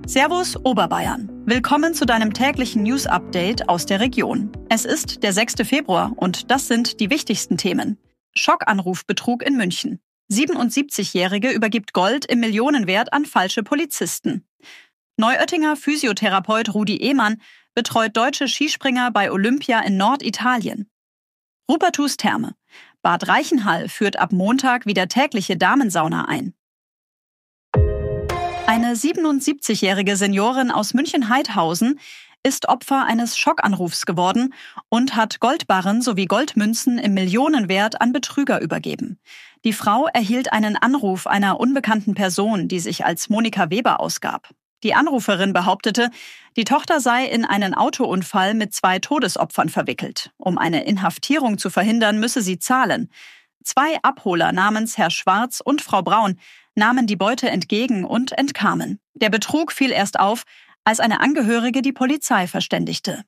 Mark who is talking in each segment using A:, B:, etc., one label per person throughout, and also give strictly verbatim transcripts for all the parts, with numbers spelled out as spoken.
A: Servus Oberbayern. Willkommen zu deinem täglichen News-Update aus der Region. Es ist der sechster Februar und das sind die wichtigsten Themen. Schockanrufbetrug in München. siebenundsiebzigjährige übergibt Gold im Millionenwert an falsche Polizisten. Neuöttinger Physiotherapeut Rudi Ehmann betreut deutsche Skispringer bei Olympia in Norditalien. Rupertus Therme. Bad Reichenhall führt ab Montag wieder tägliche Damensauna ein. Eine siebenundsiebzigjährige Seniorin aus München-Heidhausen ist Opfer eines Schockanrufs geworden und hat Goldbarren sowie Goldmünzen im Millionenwert an Betrüger übergeben. Die Frau erhielt einen Anruf einer unbekannten Person, die sich als Monika Weber ausgab. Die Anruferin behauptete, die Tochter sei in einen Autounfall mit zwei Todesopfern verwickelt. Um eine Inhaftierung zu verhindern, müsse sie zahlen. Zwei Abholer namens Herr Schwarz und Frau Braun nahmen die Beute entgegen und entkamen. Der Betrug fiel erst auf, als eine Angehörige die Polizei verständigte.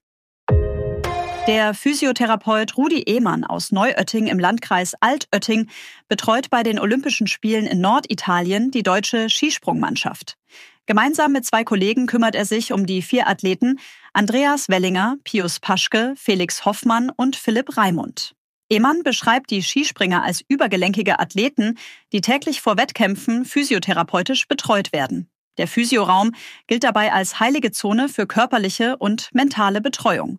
A: Der Physiotherapeut Rudi Ehmann aus Neuötting im Landkreis Altötting betreut bei den Olympischen Spielen in Norditalien die deutsche Skisprungmannschaft. Gemeinsam mit zwei Kollegen kümmert er sich um die vier Athleten Andreas Wellinger, Pius Paschke, Felix Hoffmann und Philipp Raimund. Ehmann beschreibt die Skispringer als übergelenkige Athleten, die täglich vor Wettkämpfen physiotherapeutisch betreut werden. Der Physioraum gilt dabei als heilige Zone für körperliche und mentale Betreuung.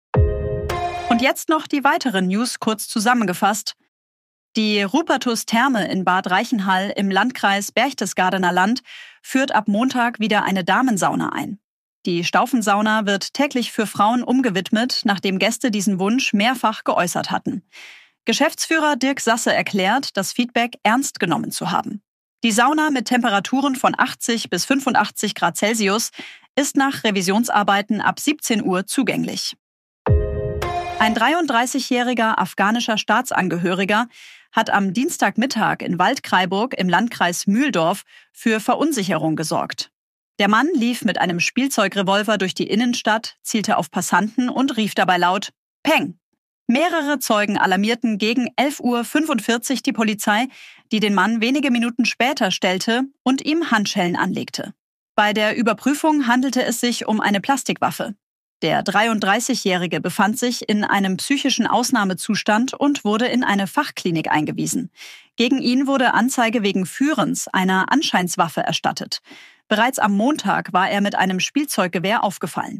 A: Und jetzt noch die weiteren News kurz zusammengefasst. Die Rupertus Therme in Bad Reichenhall im Landkreis Berchtesgadener Land führt ab Montag wieder eine Damensauna ein. Die Staufensauna wird täglich für Frauen umgewidmet, nachdem Gäste diesen Wunsch mehrfach geäußert hatten. Geschäftsführer Dirk Sasse erklärt, das Feedback ernst genommen zu haben. Die Sauna mit Temperaturen von achtzig bis fünfundachtzig Grad Celsius ist nach Revisionsarbeiten ab siebzehn Uhr zugänglich. Ein dreiunddreißigjähriger afghanischer Staatsangehöriger hat am Dienstagmittag in Waldkraiburg im Landkreis Mühldorf für Verunsicherung gesorgt. Der Mann lief mit einem Spielzeugrevolver durch die Innenstadt, zielte auf Passanten und rief dabei laut Peng! Mehrere Zeugen alarmierten gegen elf Uhr fünfundvierzig die Polizei, die den Mann wenige Minuten später stellte und ihm Handschellen anlegte. Bei der Überprüfung handelte es sich um eine Plastikwaffe. Der dreiunddreißigjährige befand sich in einem psychischen Ausnahmezustand und wurde in eine Fachklinik eingewiesen. Gegen ihn wurde Anzeige wegen Führens einer Anscheinswaffe erstattet. Bereits am Montag war er mit einem Spielzeuggewehr aufgefallen.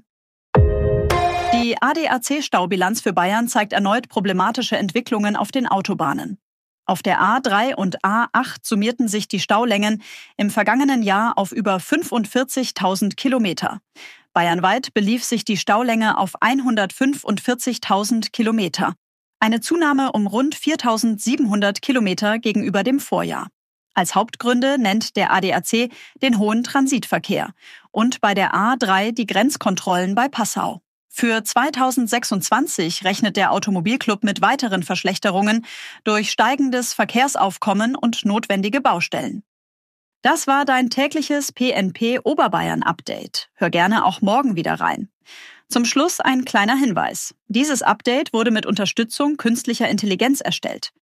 A: Die A D A C-Staubilanz für Bayern zeigt erneut problematische Entwicklungen auf den Autobahnen. Auf der A drei und A acht summierten sich die Staulängen im vergangenen Jahr auf über fünfundvierzigtausend Kilometer. Bayernweit belief sich die Staulänge auf hundertfünfundvierzigtausend Kilometer. Eine Zunahme um rund viertausendsiebenhundert Kilometer gegenüber dem Vorjahr. Als Hauptgründe nennt der A D A C den hohen Transitverkehr und bei der A drei die Grenzkontrollen bei Passau. Für zweitausendsechsundzwanzig rechnet der Automobilclub mit weiteren Verschlechterungen durch steigendes Verkehrsaufkommen und notwendige Baustellen. Das war dein tägliches P N P Oberbayern-Update. Hör gerne auch morgen wieder rein. Zum Schluss ein kleiner Hinweis. Dieses Update wurde mit Unterstützung künstlicher Intelligenz erstellt.